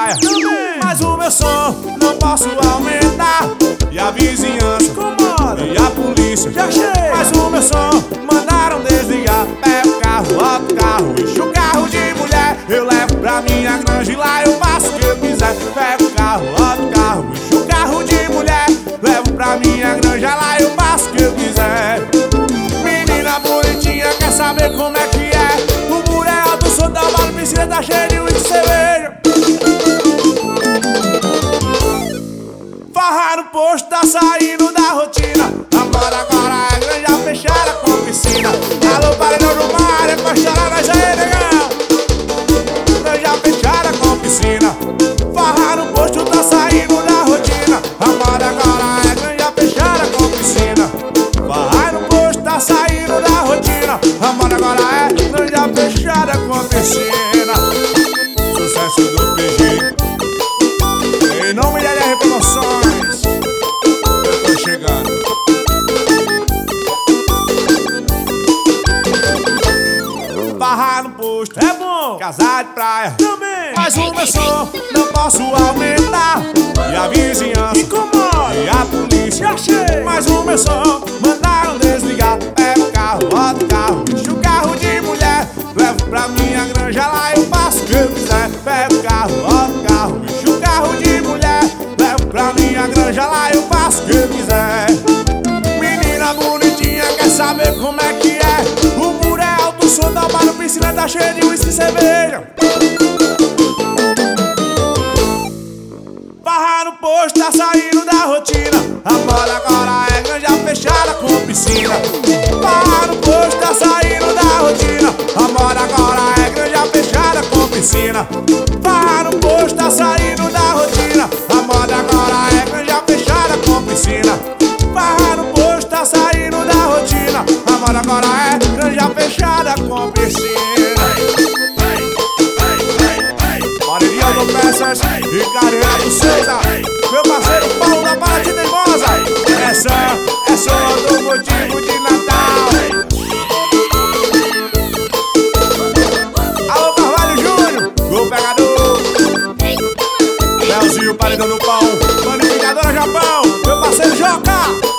praia. Mas o meu som não posso aumentar, e a vizinhança incomoda, e a polícia já chega. Mas o meu som mandaram desligar. Pega o carro, bota o carro, enche o carro de mulher. Eu levo pra minha granja e lá eu faço o que eu quiser. Pega o carro, bota o carro, enche o carro de mulher. Levo pra minha granja, lá eu faço o que eu quiser. Menina bonitinha, quer saber como é que é? O muro é alto, o som da barra, piscina tá cheio de uísque e cerveja. Farrar no posto, tá saindo da rotina. A moda agora é grande, já fecharam com piscina. Alô, paredão do mar, é pra chorar nós aí, negão. Já fecharam com piscina. Farrar no posto, tá saindo da rotina. A moda agora é grande, já fecharam com piscina. Farrar no posto, tá saindo da rotina. A moda agora é grande, já fechada com piscina. Sucesso do PG. Em nome de LR Promoções, eu tô chegando. Farrar no posto é bom, casar de praia também. Mas o meu som não posso aumentar, e a vizinhança incomoda, e a polícia já chega. Mas o meu som mandaram desligar. Pega o carro, bota o carro, enche o carro de mulher. Levo pra minha granja, lá eu faço o que eu quiser. Pega o carro, bota o carro, enche o carro de mulher. Levo pra minha granja, lá eu faço o que eu quiser. Menina bonitinha, quer saber como é que é? O muro é alto, o som da barra, piscina tá cheio de uísque e cerveja. Farrar no posto, tá saindo da rotina. A moda agora é grande, já fechada com piscina. Farrar no posto, tá saindo da rotina. A moda agora é grande, já fechada com piscina. Farrar no posto, tá saindo da rotina. A moda agora é grande, já fechada com piscina. Farrar no posto, tá saindo da rotina. A moda agora é grande, já fechada com piscina. Paredão do Peças e Carreira do Souza. Meu parceiro Paulo da Paraty Teimosa. Essa é só do motivo de Natal. Alô Carvalho Júnior, gol pegador. Leozinho, Paredão do Pão, Panificadora Japão. Meu parceiro Joca.